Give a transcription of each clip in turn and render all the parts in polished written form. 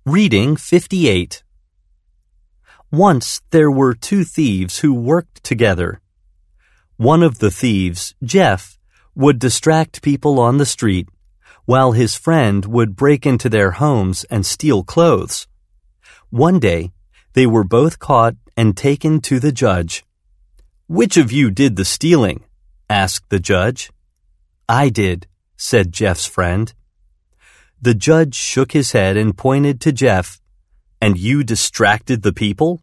Reading 58. Once there were two thieves who worked together. One of the thieves, Jeff, would distract people on the street, while his friend would break into their homes and steal clothes. One day, they were both caught and taken to the judge. "Which of you did the stealing?" asked the judge. "I did," said Jeff's friend. The judge shook his head and pointed to Jeff. "And you distracted the people?"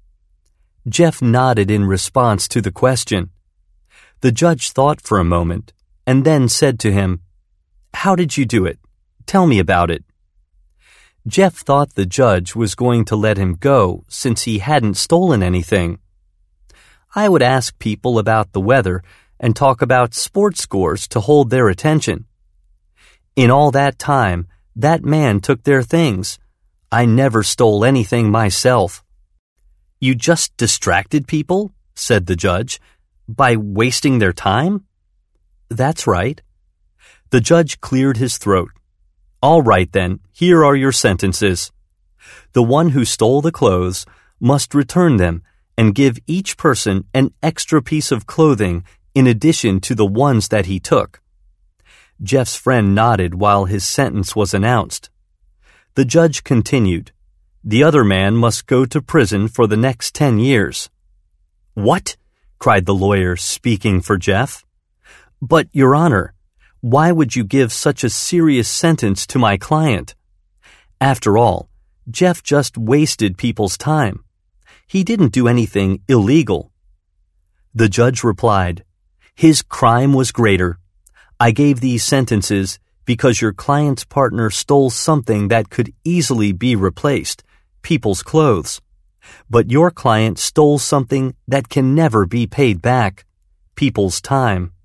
Jeff nodded in response to the question. The judge thought for a moment and then said to him, "How did you do it? Tell me about it." Jeff thought the judge was going to let him go since he hadn't stolen anything. "I would ask people about the weather and talk about sports scores to hold their attention. In all that time, that man took their things. I never stole anything myself." "You just distracted people," said the judge, "by wasting their time?" "That's right." The judge cleared his throat. "All right then, here are your sentences. The one who stole the clothes must return them and give each person an extra piece of clothing in addition to the ones that he took." Jeff's friend nodded while his sentence was announced. The judge continued, "The other man must go to prison for the next 10 years. "What?" cried the lawyer, speaking for Jeff. "But, Your Honor, why would you give such a serious sentence to my client? After all, Jeff just wasted people's time. He didn't do anything illegal." The judge replied, "His crime was greater. I gave these sentences because your client's partner stole something that could easily be replaced, people's clothes. But your client stole something that can never be paid back, people's time."